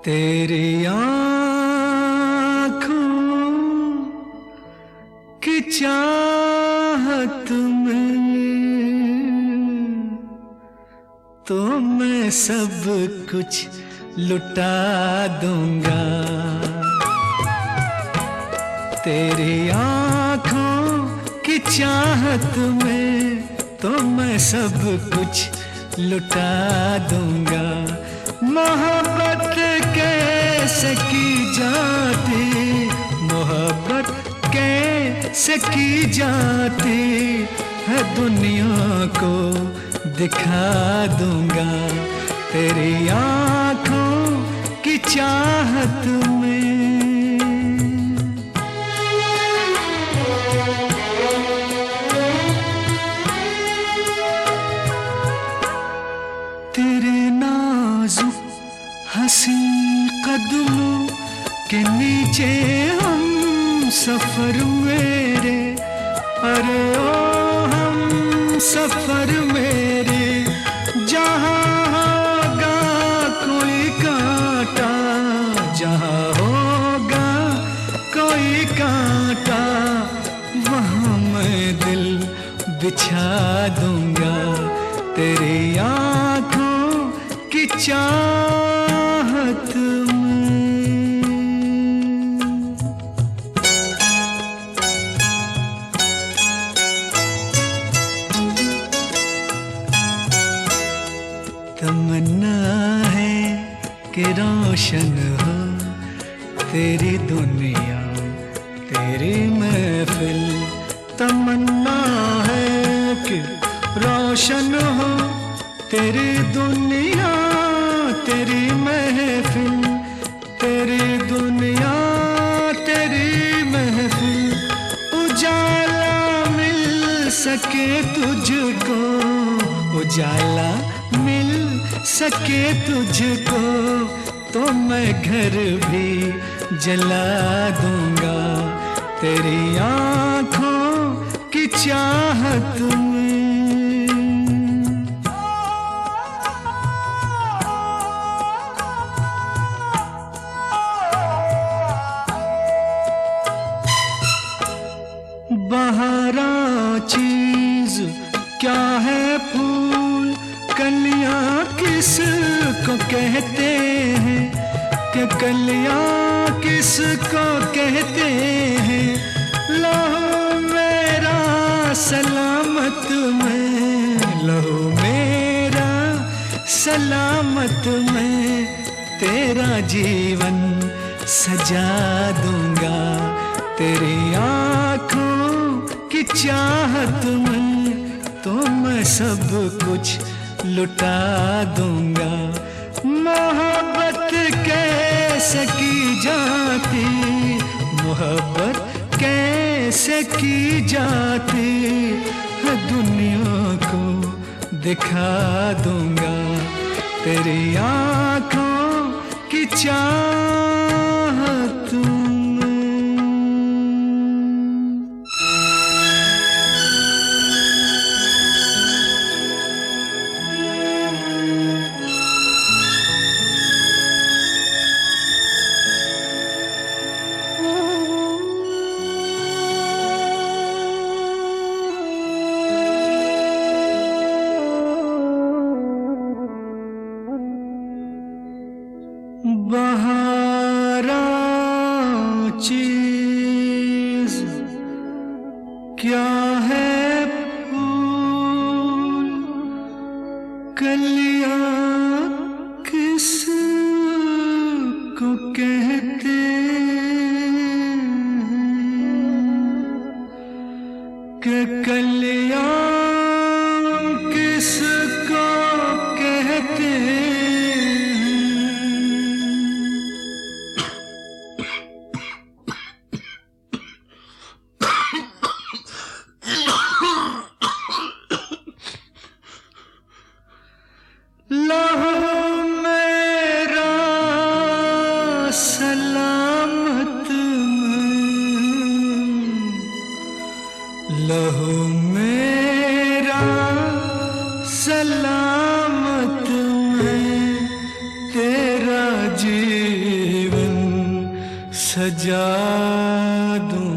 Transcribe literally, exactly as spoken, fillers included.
तेरी आँखों की चाहत में तो मैं सब कुछ लुटा दूंगा। तेरी आँखों की चाहत में तो मैं सब कुछ लुटा दूंगा। मोहब्बत कैसे की जाती, मोहब्बत कैसे की जाती है दुनिया को दिखा दूंगा। तेरी आँखों की चाहत में तेरे नाजुक हंसी कदमों के नीचे हम सफर मेरे, अरे ओ हम सफर मेरे। जहाँ होगा कोई कांटा, जहाँ होगा कोई कांटा वहाँ मैं दिल बिछा दूंगा। तेरी आँखों की चाहत में। तमन्ना है कि रोशन हो तेरी दुनिया तेरी महफिल। तमन्ना है कि रोशन हो तेरी दुनिया तेरी महफिल, तेरी दुनिया तेरी महफिल। उजाला मिल सके तुझको, उजाला मिल सके तुझको तो मैं घर भी जला दूंगा। तेरी आँखों की चाहत में। बहारा चीज क्या है फूल कलियां किस को कहते हैं, कि कलियां किस को कहते हैं। लहू मेरा सलामत में, लहू मेरा सलामत में तेरा जीवन सजा दूंगा। तेरी आँखों की चाहत में तो मैं सब कुछ लुटा दूंगा। मोहब्बत कैसे की जाती, मोहब्बत कैसे की जाती है दुनिया को दिखा दूंगा। तेरी आँखों की चाहत में। बहारा चीज क्या है फूल कलियां किस को कहते हैं, कि कलियां किस को कहते हैं। लहू मेरा सलामत में, लहू मेरा सलामत में तेरा जी सजा दूं